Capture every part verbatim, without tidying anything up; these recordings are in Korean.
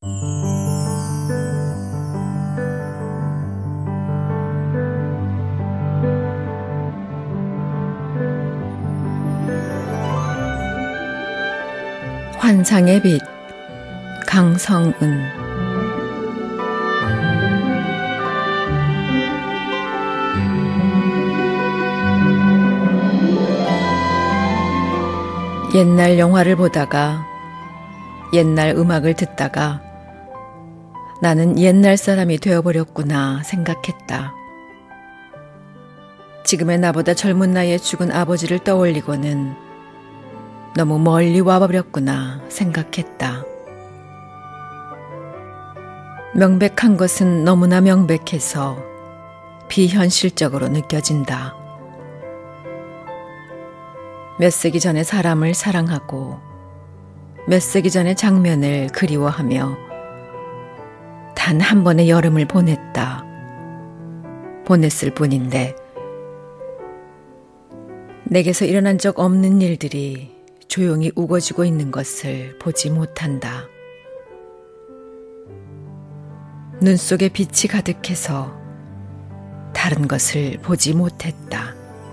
환상의 빛, 강성은. 옛날 영화를 보다가, 옛날 음악을 듣다가 나는 옛날 사람이 되어버렸구나 생각했다. 지금의 나보다 젊은 나이에 죽은 아버지를 떠올리고는 너무 멀리 와버렸구나 생각했다. 명백한 것은 너무나 명백해서 비현실적으로 느껴진다. 몇 세기 전의 사람을 사랑하고 몇 세기 전의 장면을 그리워하며 단 한 번의 여름을 보냈다. 보냈을 뿐인데 내게서 일어난 적 없는 일들이 조용히 우거지고 있는 것을 보지 못한다. 눈 속에 빛이 가득해서 다른 것을 보지 못했다.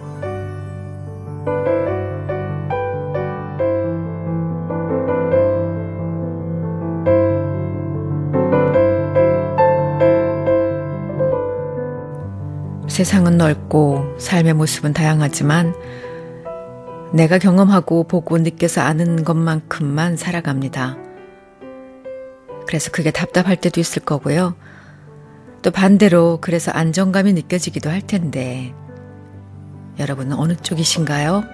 세상은 넓고 삶의 모습은 다양하지만 내가 경험하고 보고 느껴서 아는 것만큼만 살아갑니다. 그래서 그게 답답할 때도 있을 거고요. 또 반대로 그래서 안정감이 느껴지기도 할 텐데 여러분은 어느 쪽이신가요?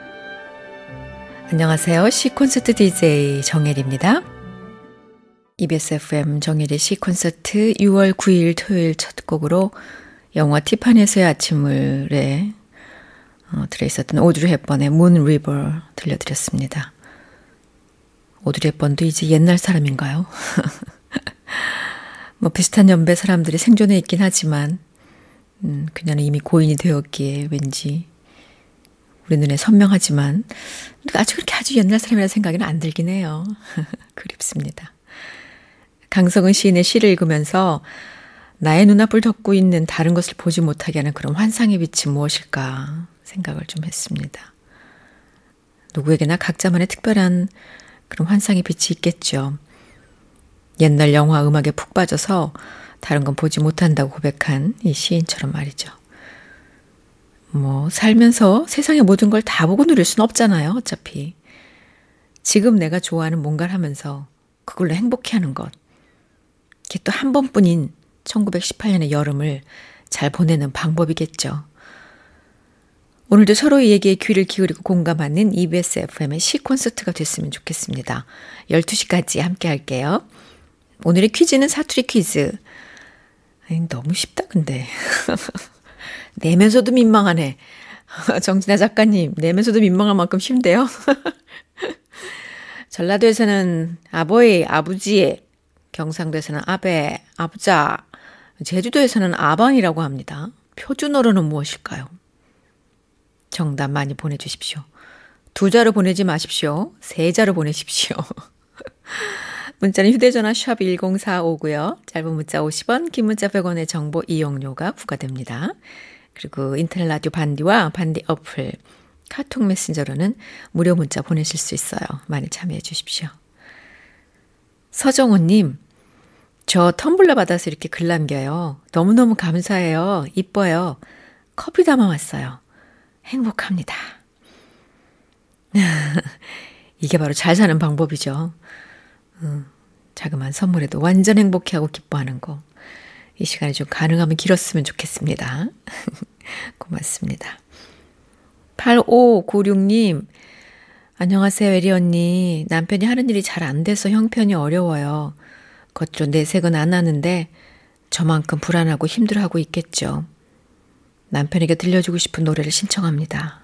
안녕하세요. 시콘서트 디제이 정혜리입니다. 이비에스 에프엠 정혜리 시콘서트 유월 구일 토요일 첫 곡으로 영화 티파니에서의 아침을에 어, 들어있었던 오드리 헵번의 문 리버 들려드렸습니다. 오드리 헵번도 이제 옛날 사람인가요? 뭐 비슷한 연배 사람들이 생존해 있긴 하지만 음, 그녀는 이미 고인이 되었기에 왠지 우리 눈에 선명하지만 아주 그렇게 아주 옛날 사람이라는 생각은 안 들긴 해요. 그립습니다. 강성은 시인의 시를 읽으면서 나의 눈앞을 덮고 있는 다른 것을 보지 못하게 하는 그런 환상의 빛이 무엇일까 생각을 좀 했습니다. 누구에게나 각자만의 특별한 그런 환상의 빛이 있겠죠. 옛날 영화 음악에 푹 빠져서 다른 건 보지 못한다고 고백한 이 시인처럼 말이죠. 뭐 살면서 세상의 모든 걸 다 보고 누릴 수는 없잖아요. 어차피. 지금 내가 좋아하는 뭔가를 하면서 그걸로 행복해하는 것. 이게 또 한 번뿐인 천구백십팔 년의 여름을 잘 보내는 방법이겠죠. 오늘도 서로의 얘기에 귀를 기울이고 공감하는 이비에스 에프엠의 시콘서트가 됐으면 좋겠습니다. 열두 시까지 함께 할게요. 오늘의 퀴즈는 사투리 퀴즈. 아니, 너무 쉽다 근데. 내면서도 민망하네. 정진아 작가님, 내면서도 민망할 만큼 쉽대요. 전라도에서는 아버이, 아버지, 경상도에서는 아베, 아부자, 제주도에서는 아방이라고 합니다. 표준어로는 무엇일까요? 정답 많이 보내주십시오. 두 자로 보내지 마십시오. 세 자로 보내십시오. 문자는 휴대전화 샵 일공사오고요. 짧은 문자 오십 원, 긴 문자 백 원의 정보 이용료가 부과됩니다. 그리고 인터넷 라디오 반디와 반디 어플, 카톡 메신저로는 무료 문자 보내실 수 있어요. 많이 참여해 주십시오. 서정호님, 저 텀블러 받아서 이렇게 글 남겨요. 너무너무 감사해요. 이뻐요. 커피 담아왔어요. 행복합니다. 이게 바로 잘 사는 방법이죠. 음, 자그마한 선물에도 완전 행복해하고 기뻐하는 거. 이 시간이 좀 가능하면 길었으면 좋겠습니다. 고맙습니다. 팔오구육 님, 안녕하세요, 에리 언니. 남편이 하는 일이 잘 안 돼서 형편이 어려워요. 겉으로 내색은 안 하는데 저만큼 불안하고 힘들어하고 있겠죠. 남편에게 들려주고 싶은 노래를 신청합니다.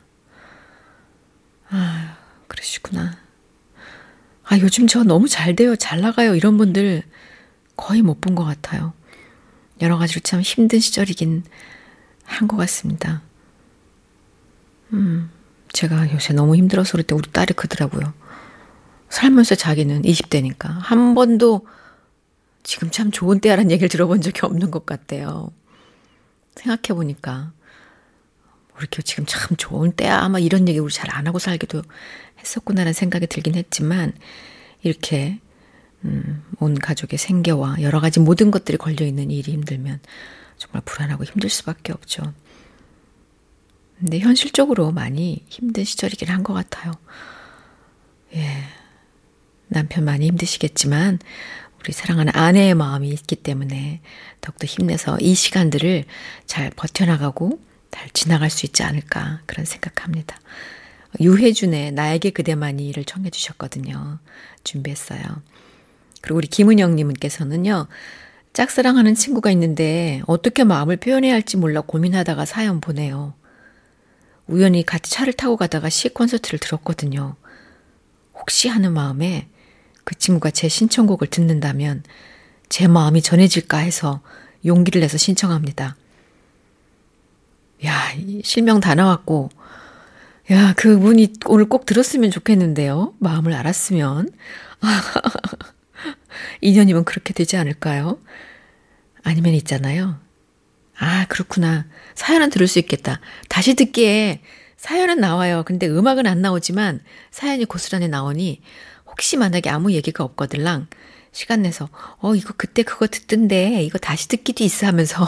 아, 그러시구나. 아, 요즘 저 너무 잘 돼요, 잘 나가요 이런 분들 거의 못 본 것 같아요. 여러 가지로 참 힘든 시절이긴 한 것 같습니다. 음, 제가 요새 너무 힘들어서 그럴 때 우리 딸이 그러더라고요. 살면서 자기는 이십 대니까 한 번도 지금 참 좋은 때야라는 얘기를 들어본 적이 없는 것 같아요. 생각해보니까 이렇게 지금 참 좋은 때야 아마 이런 얘기 우리 잘 안 하고 살기도 했었구나라는 생각이 들긴 했지만 이렇게 음, 온 가족의 생계와 여러 가지 모든 것들이 걸려있는 일이 힘들면 정말 불안하고 힘들 수밖에 없죠. 근데 현실적으로 많이 힘든 시절이긴 한 것 같아요. 예, 남편 많이 힘드시겠지만 우리 사랑하는 아내의 마음이 있기 때문에 더욱더 힘내서 이 시간들을 잘 버텨나가고 잘 지나갈 수 있지 않을까 그런 생각합니다. 유혜준의 나에게 그대만이를 청해 주셨거든요. 준비했어요. 그리고 우리 김은영님께서는요. 짝사랑하는 친구가 있는데 어떻게 마음을 표현해야 할지 몰라 고민하다가 사연 보내요. 우연히 같이 차를 타고 가다가 시 콘서트를 들었거든요. 혹시 하는 마음에 그 친구가 제 신청곡을 듣는다면 제 마음이 전해질까 해서 용기를 내서 신청합니다. 야, 실명 다 나왔고 야, 그분이 오늘 꼭 들었으면 좋겠는데요. 마음을 알았으면. 인연이면 그렇게 되지 않을까요? 아니면 있잖아요. 아, 그렇구나. 사연은 들을 수 있겠다. 다시 듣기에 사연은 나와요. 근데 음악은 안 나오지만 사연이 고스란히 나오니 혹시 만약에 아무 얘기가 없거들랑 시간 내서 어 이거 그때 그거 듣던데 이거 다시 듣기도 있어 하면서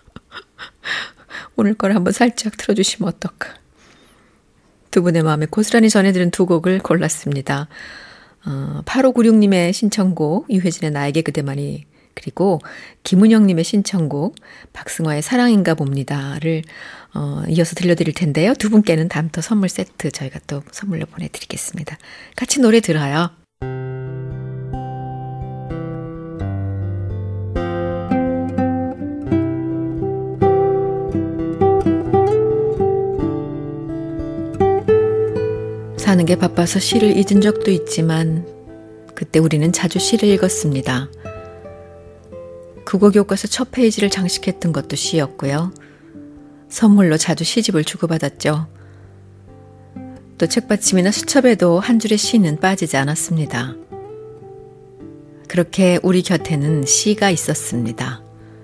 오늘 걸 한번 살짝 틀어주시면 어떨까. 두 분의 마음에 고스란히 전해드린 두 곡을 골랐습니다. 어, 팔오구육님의 신청곡 유혜진의 나에게 그대만이 그리고 김은영님의 신청곡 박승화의 사랑인가 봅니다를 어, 이어서 들려드릴 텐데요. 두 분께는 다음부터 선물 세트 저희가 또 선물로 보내드리겠습니다. 같이 노래 들어요. 사는 게 바빠서 시를 잊은 적도 있지만 그때 우리는 자주 시를 읽었습니다. 국어교과서 첫 페이지를 장식했던 것도 시였고요. 선물로 자주 시집을 주고받았죠. 또 책받침이나 수첩에도 한 줄의 시는 빠지지 않았습니다. 그렇게 우리 곁에는 시가 있었습니다.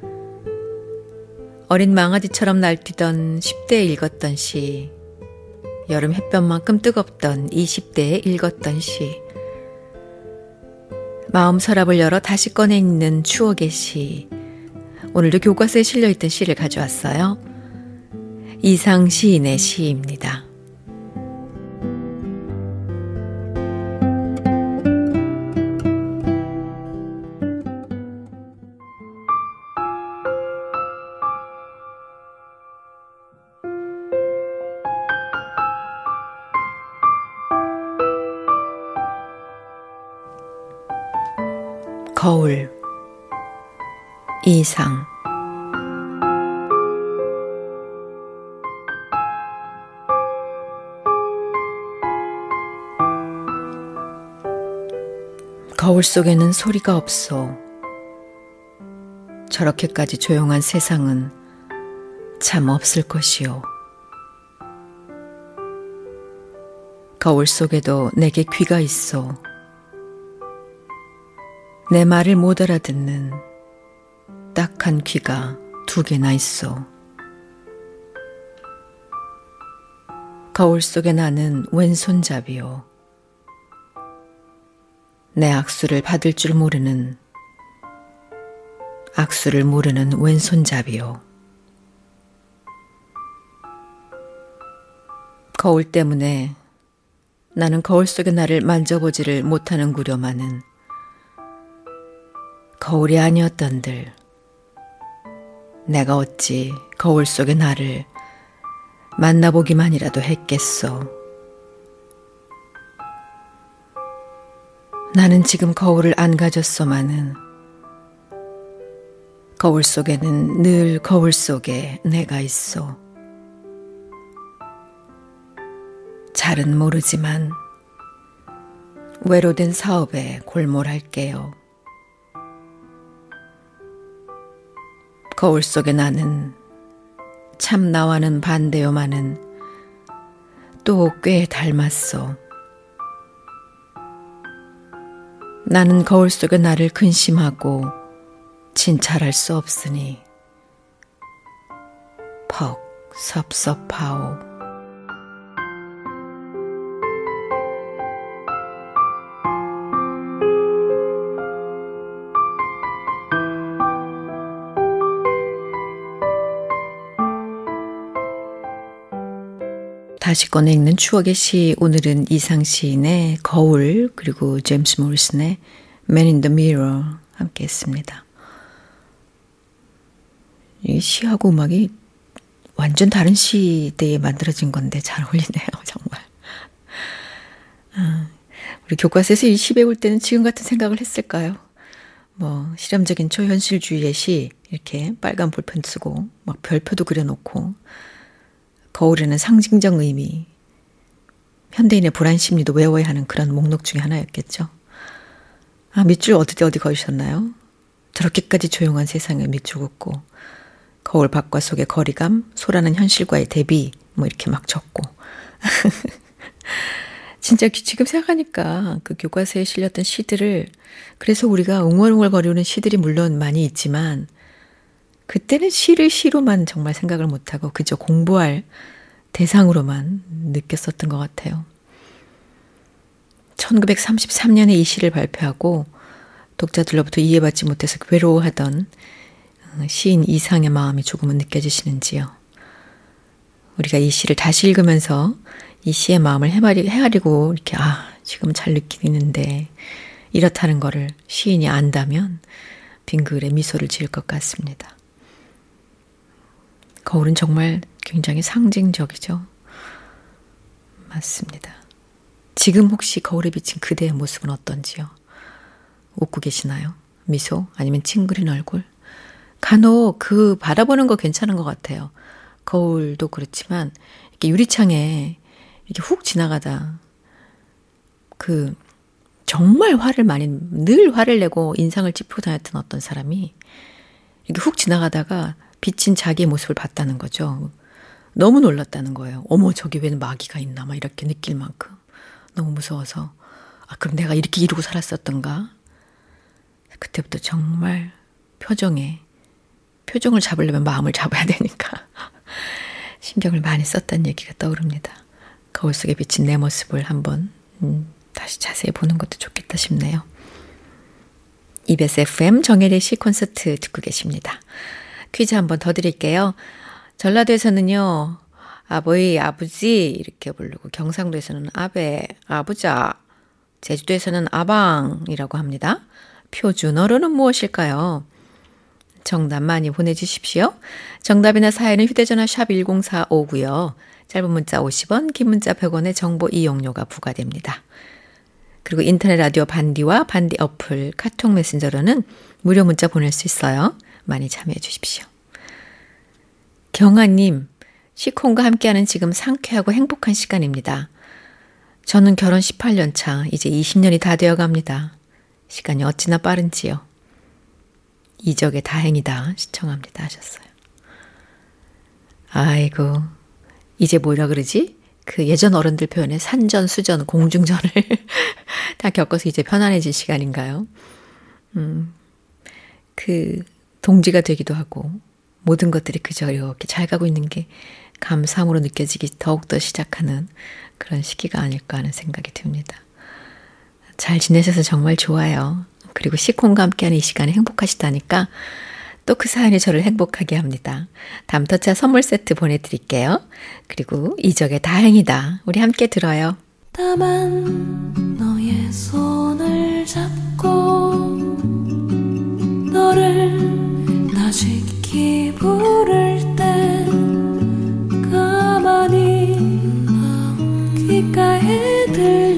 어린 망아지처럼 날뛰던 십 대에 읽었던 시, 여름 햇볕만큼 뜨겁던 이십 대에 읽었던 시, 마음 서랍을 열어 다시 꺼내 읽는 추억의 시, 오늘도 교과서에 실려있던 시를 가져왔어요. 이상 시인의 시입니다. 거울 이상 거울 속에는 소리가 없어. 저렇게까지 조용한 세상은 참 없을 것이요. 거울 속에도 내게 귀가 있어. 내 말을 못 알아듣는 딱한 귀가 두 개나 있어. 거울 속에 나는 왼손잡이요. 내 악수를 받을 줄 모르는 악수를 모르는 왼손잡이요. 거울 때문에 나는 거울 속의 나를 만져보지를 못하는구려마는 거울이 아니었던들 내가 어찌 거울 속의 나를 만나보기만이라도 했겠소. 나는 지금 거울을 안 가졌소마는 거울 속에는 늘 거울 속에 내가 있어. 잘은 모르지만 외로된 사업에 골몰할게요. 거울 속에 나는 참 나와는 반대요마는 또 꽤 닮았어. 나는 거울 속의 나를 근심하고 진찰할 수 없으니 퍽 섭섭하오. 다시 꺼내 읽는 추억의 시, 오늘은 이상 시인의 거울, 그리고 제임스 모리슨의 Man in the Mirror 함께 했습니다. 이 시하고 음악이 완전 다른 시대에 만들어진 건데 잘 어울리네요, 정말. 아, 우리 교과서에서 이 시 배울 때는 지금 같은 생각을 했을까요? 뭐 실험적인 초현실주의의 시, 이렇게 빨간 볼펜 쓰고 막 별표도 그려놓고, 거울에는 상징적 의미, 현대인의 불안 심리도 외워야 하는 그런 목록 중에 하나였겠죠. 아, 밑줄 어디 어디 그으셨나요? 저렇게까지 조용한 세상에 밑줄 긋고, 거울 밖과 속의 거리감, 소라는 현실과의 대비, 뭐 이렇게 막 적고. 진짜 지금 생각하니까 그 교과서에 실렸던 시들을, 그래서 우리가 웅얼웅얼거리는 시들이 물론 많이 있지만, 그때는 시를 시로만 정말 생각을 못하고 그저 공부할 대상으로만 느꼈었던 것 같아요. 천구백삼십삼 년에 이 시를 발표하고 독자들로부터 이해받지 못해서 괴로워하던 시인 이상의 마음이 조금은 느껴지시는지요. 우리가 이 시를 다시 읽으면서 이 시의 마음을 헤아리, 헤아리고 이렇게 아 지금 잘 느끼는데 이렇다는 거를 시인이 안다면 빙글에 미소를 지을 것 같습니다. 거울은 정말 굉장히 상징적이죠. 맞습니다. 지금 혹시 거울에 비친 그대의 모습은 어떤지요? 웃고 계시나요? 미소? 아니면 찡그린 얼굴? 간혹 그 바라보는 거 괜찮은 것 같아요. 거울도 그렇지만 이렇게 유리창에 이렇게 훅 지나가다 그 정말 화를 많이 늘 화를 내고 인상을 찌푸고 다녔던 어떤 사람이 이렇게 훅 지나가다가 비친 자기의 모습을 봤다는 거죠. 너무 놀랐다는 거예요. 어머 저기 왜 마귀가 있나 막 이렇게 느낄 만큼 너무 무서워서 아 그럼 내가 이렇게 이러고 살았었던가. 그때부터 정말 표정에 표정을 잡으려면 마음을 잡아야 되니까 신경을 많이 썼다는 얘기가 떠오릅니다. 거울 속에 비친 내 모습을 한번 음, 다시 자세히 보는 것도 좋겠다 싶네요. 이비에스 에프엠 정혜리의 시 콘서트 듣고 계십니다. 퀴즈 한번 더 드릴게요. 전라도에서는요, 아버이, 아버지 이렇게 부르고, 경상도에서는 아베, 아부자, 제주도에서는 아방이라고 합니다. 표준어로는 무엇일까요? 정답 많이 보내주십시오. 정답이나 사연은 휴대전화 샵 일공사오고요. 짧은 문자 오십 원, 긴 문자 백 원의 정보 이용료가 부과됩니다. 그리고 인터넷 라디오 반디와 반디 어플, 카톡 메신저로는 무료 문자 보낼 수 있어요. 많이 참여해 주십시오. 경아님, 시콘과 함께하는 지금 상쾌하고 행복한 시간입니다. 저는 결혼 십팔 년 차, 이제 이십 년이 다 되어 갑니다. 시간이 어찌나 빠른지요. 이적의 다행이다 시청합니다 하셨어요. 아이고, 이제 뭐라 그러지? 그 예전 어른들 표현에 산전, 수전, 공중전을 다 겪어서 이제 편안해질 시간인가요? 음, 그 동지가 되기도 하고 모든 것들이 그저 이렇게 잘 가고 있는 게 감사함으로 느껴지기 더욱더 시작하는 그런 시기가 아닐까 하는 생각이 듭니다. 잘 지내셔서 정말 좋아요. 그리고 시콘과 함께하는 이 시간에 행복하시다니까 또 그 사연이 저를 행복하게 합니다. 담터차 선물 세트 보내드릴게요. 그리고 이적의 다행이다. 우리 함께 들어요. 다만 너의 손을 잡고 너를 다시키 부를 때 가만히 귓가에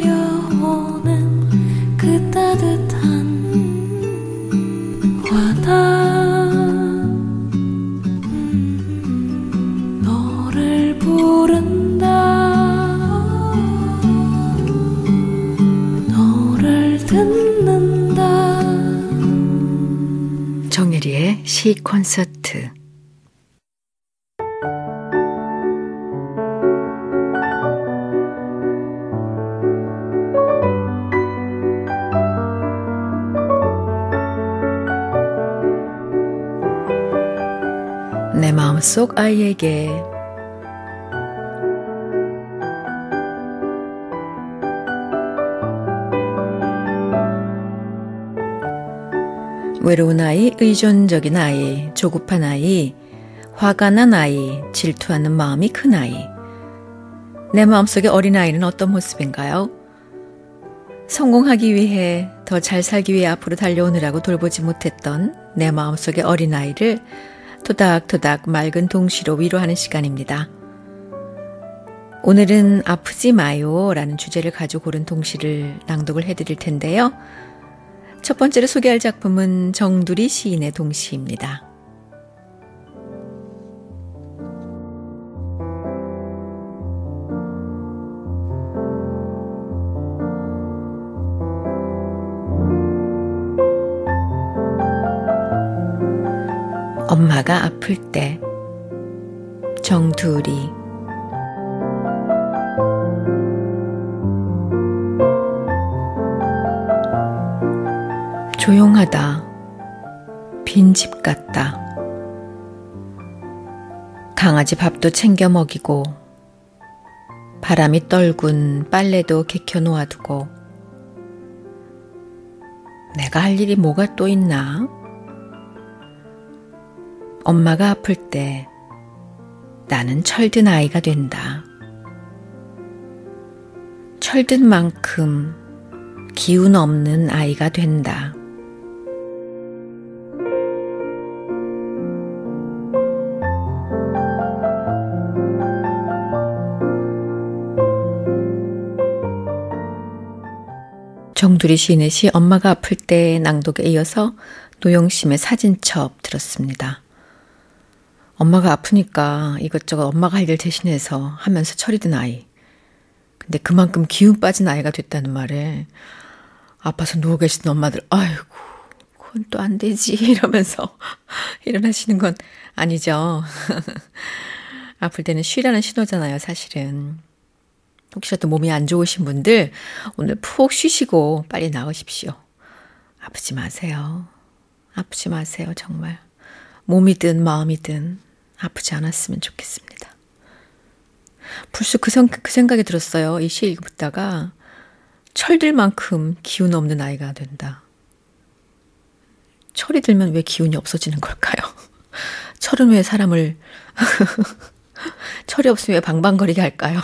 들려오는 그 따뜻한 와닿 음, 너를 부른다 너를 듣는다 정혜리의 시 콘서트. 내 마음속 아이에게. 외로운 아이, 의존적인 아이, 조급한 아이, 화가 난 아이, 질투하는 마음이 큰 아이. 내 마음속의 어린아이는 어떤 모습인가요? 성공하기 위해, 더 잘 살기 위해 앞으로 달려오느라고 돌보지 못했던 내 마음속의 어린아이를 토닥토닥 맑은 동시로 위로하는 시간입니다. 오늘은 아프지 마요 라는 주제를 가지고 고른 동시를 낭독을 해드릴 텐데요. 첫 번째로 소개할 작품은 정두리 시인의 동시입니다. 엄마가 아플 때. 정두리. 조용하다. 빈집 같다. 강아지 밥도 챙겨 먹이고 바람이 떨군 빨래도 개켜 놓아두고 내가 할 일이 뭐가 또 있나? 엄마가 아플 때 나는 철든 아이가 된다. 철든 만큼 기운 없는 아이가 된다. 정두리 시인의 시 엄마가 아플 때 낭독에 이어서 노영심의 사진첩 들었습니다. 엄마가 아프니까 이것저것 엄마가 할 일 대신해서 하면서 철이 든 아이. 근데 그만큼 기운 빠진 아이가 됐다는 말에 아파서 누워 계시던 엄마들, 아이고, 그건 또 안 되지 이러면서 일어나시는 건 아니죠. 아플 때는 쉬라는 신호잖아요, 사실은. 혹시라도 몸이 안 좋으신 분들 오늘 푹 쉬시고 빨리 나으십시오. 아프지 마세요. 아프지 마세요, 정말. 몸이든 마음이든 아프지 않았으면 좋겠습니다. 불쑥 그, 성, 그 생각이 들었어요. 이 시 읽다가 철들 만큼 기운 없는 아이가 된다. 철이 들면 왜 기운이 없어지는 걸까요? 철은 왜 사람을 철이 없으면 왜 방방거리게 할까요?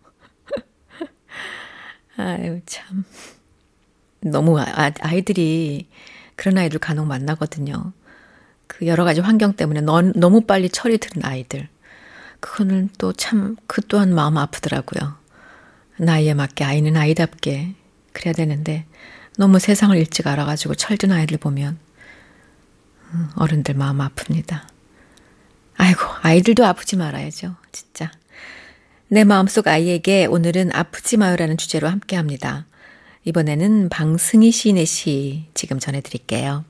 아유 참 너무 아, 아이들이 그런 아이들 간혹 만나거든요. 그 여러 가지 환경 때문에 너, 너무 빨리 철이 드는 아이들. 그거는 또 참 그 또한 마음 아프더라고요. 나이에 맞게 아이는 아이답게 그래야 되는데 너무 세상을 일찍 알아가지고 철든 아이들 보면 어른들 마음 아픕니다. 아이고 아이들도 아프지 말아야죠. 진짜. 내 마음속 아이에게 오늘은 아프지 마요라는 주제로 함께합니다. 이번에는 방승희 시인의 시 지금 전해드릴게요.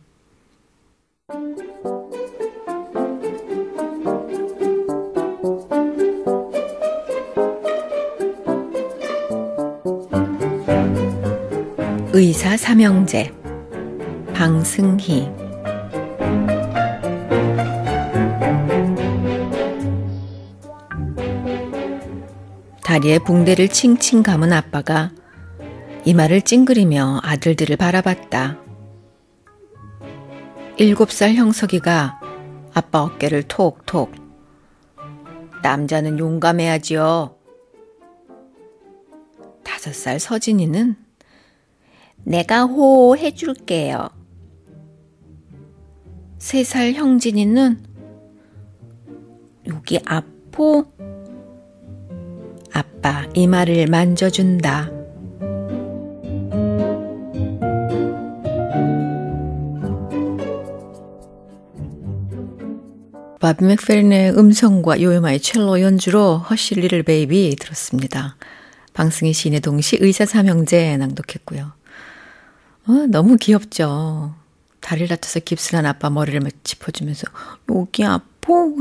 의사 삼형제 방승희. 다리에 붕대를 칭칭 감은 아빠가 이마를 찡그리며 아들들을 바라봤다. 일곱 살 형석이가 아빠 어깨를 톡톡. 남자는 용감해야지요. 다섯 살 서진이는 내가 호호 해줄게요. 세 살 형진이는 여기 아포? 아빠 이마를 만져준다. 바비 맥페린의 음성과 요요마의 첼로 연주로 허쉬 리틀 베이비 들었습니다. 방승희 시인의 동시 의사 삼형제 낭독했고요. 어, 너무 귀엽죠. 다리를 다쳐서 깁스한 아빠 머리를 짚어주면서 여기 아포?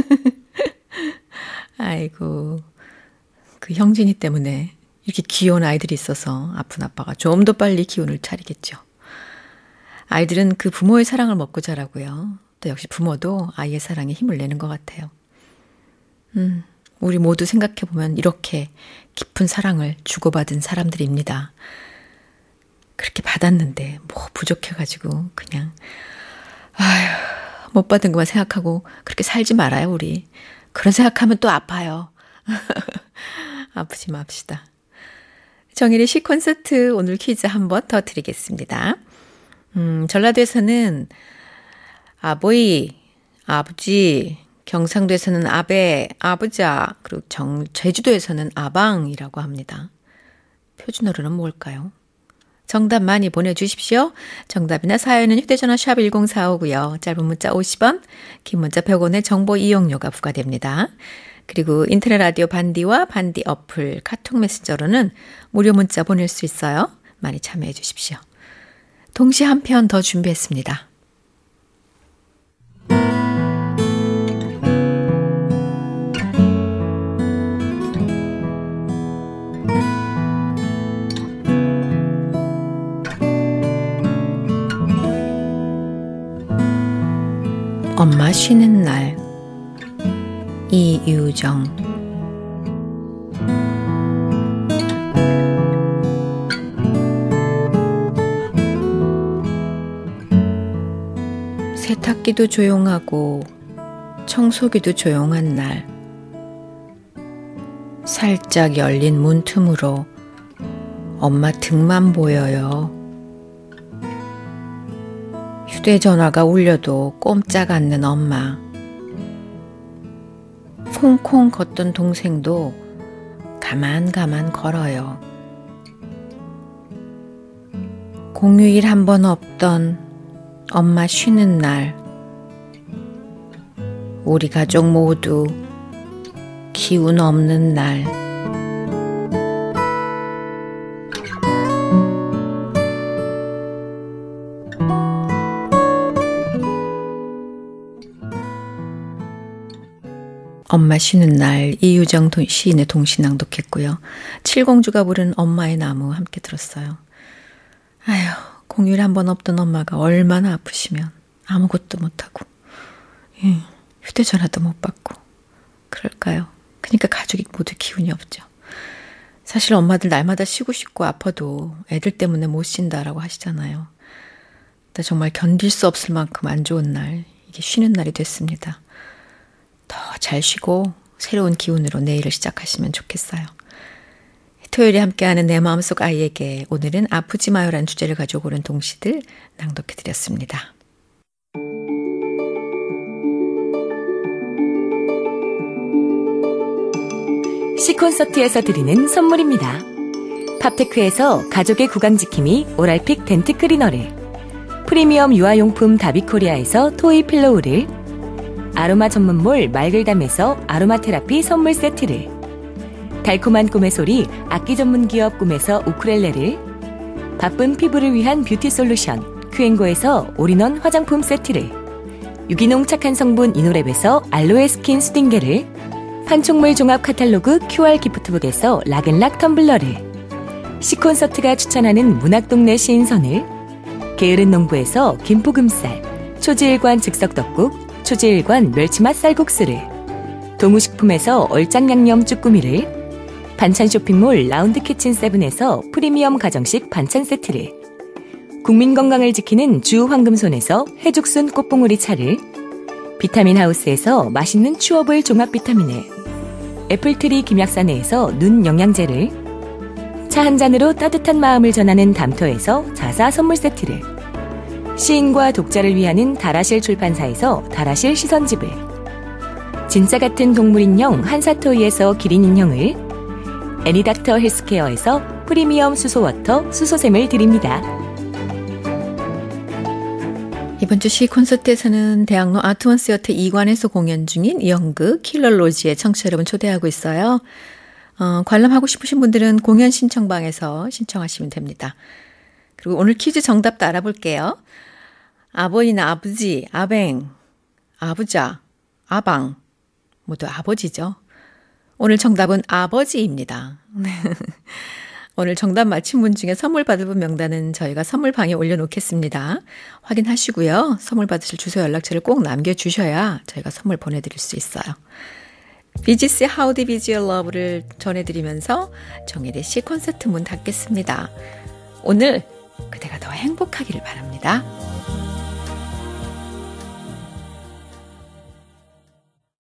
아이고 그 형진이 때문에 이렇게 귀여운 아이들이 있어서 아픈 아빠가 좀 더 빨리 기운을 차리겠죠. 아이들은 그 부모의 사랑을 먹고 자라고요. 또 역시 부모도 아이의 사랑에 힘을 내는 것 같아요. 음, 우리 모두 생각해보면 이렇게 깊은 사랑을 주고받은 사람들입니다. 그렇게 받았는데 뭐 부족해가지고 그냥 아휴, 못 받은 것만 생각하고 그렇게 살지 말아요, 우리. 그런 생각하면 또 아파요. 아프지 맙시다. 정일의 시 콘서트 오늘 퀴즈 한 번 더 드리겠습니다. 음, 전라도에서는 아보이, 아버지, 경상도에서는 아베, 아버자, 그리고 정, 제주도에서는 아방이라고 합니다. 표준어로는 뭘까요? 정답 많이 보내주십시오. 정답이나 사연은 휴대전화 샵 일공사오고요. 짧은 문자 오십 원, 긴 문자 백 원의 정보 이용료가 부과됩니다. 그리고 인터넷 라디오 반디와 반디 어플 카톡 메신저로는 무료 문자 보낼 수 있어요. 많이 참여해 주십시오. 동시에 한 편 더 준비했습니다. 엄마 쉬는 날 이유정. 세탁기도 조용하고 청소기도 조용한 날, 살짝 열린 문틈으로 엄마 등만 보여요. 휴대전화가 울려도 꼼짝 않는 엄마. 콩콩 걷던 동생도 가만가만 걸어요. 공휴일 한 번 없던 엄마 쉬는 날, 우리 가족 모두 기운 없는 날. 엄마 쉬는 날 이유정 시인의 동시 낭독했고요. 칠공주가 부른 엄마의 나무 함께 들었어요. 아휴, 공휴일 한 번 없던 엄마가 얼마나 아프시면 아무것도 못하고 예, 휴대전화도 못 받고 그럴까요? 그러니까 가족이 모두 기운이 없죠. 사실 엄마들 날마다 쉬고 싶고 아파도 애들 때문에 못 쉰다라고 하시잖아요. 근데 정말 견딜 수 없을 만큼 안 좋은 날, 이게 쉬는 날이 됐습니다. 더 잘 쉬고 새로운 기운으로 내일을 시작하시면 좋겠어요. 토요일에 함께하는 내 마음속 아이에게 오늘은 아프지 마요라는 주제를 가지고 고른 동시들 낭독해드렸습니다. 시콘서트에서 드리는 선물입니다. 팝테크에서 가족의 구강지킴이 오랄픽 덴트 클리너를, 프리미엄 유아용품 다비코리아에서 토이 필로우를, 아로마 전문몰 말글담에서 아로마 테라피 선물 세트를, 달콤한 꿈의 소리 악기 전문 기업 꿈에서 우쿨렐레를, 바쁜 피부를 위한 뷰티 솔루션 큐앤고에서 올인원 화장품 세트를, 유기농 착한 성분 이노랩에서 알로에 스킨 수딩게를, 판촉물 종합 카탈로그 큐알 기프트북에서 락앤락 텀블러를, 시콘서트가 추천하는 문학동네 시인선을, 게으른 농부에서 김포금쌀, 초지일관 즉석떡국, 초지일관 멸치맛 쌀국수를, 동우식품에서 얼짱양념 쭈꾸미를, 반찬 쇼핑몰 라운드키친 세븐에서 프리미엄 가정식 반찬 세트를, 국민 건강을 지키는 주 황금손에서 해죽순 꽃봉오리 차를, 비타민 하우스에서 맛있는 추어볼 종합 비타민을, 애플트리 김약사네에서 눈 영양제를, 차 한 잔으로 따뜻한 마음을 전하는 담터에서 자사 선물 세트를, 시인과 독자를 위하는 다라실 출판사에서 다라실 시선집을, 진짜 같은 동물 인형 한사토이에서 기린 인형을, 애니닥터 헬스케어에서 프리미엄 수소워터 수소샘을 드립니다. 이번 주 시 콘서트에서는 대학로 아트원스여트 이 관에서 공연 중인 연극 킬러로지에 청취자 여러분 초대하고 있어요. 어, 관람하고 싶으신 분들은 공연 신청방에서 신청하시면 됩니다. 그리고 오늘 퀴즈 정답도 알아볼게요. 아버이나 아버지, 아뱅, 아부자, 아방 모두 아버지죠. 오늘 정답은 아버지입니다. 오늘 정답 맞힌 분 중에 선물 받을 분 명단은 저희가 선물방에 올려놓겠습니다. 확인하시고요. 선물 받으실 주소 연락처를 꼭 남겨주셔야 저희가 선물 보내드릴 수 있어요. 비지스의 How Deep Is Your Love를 전해드리면서 정일의 시 콘서트 문 닫겠습니다. 오늘 그대가 더 행복하기를 바랍니다.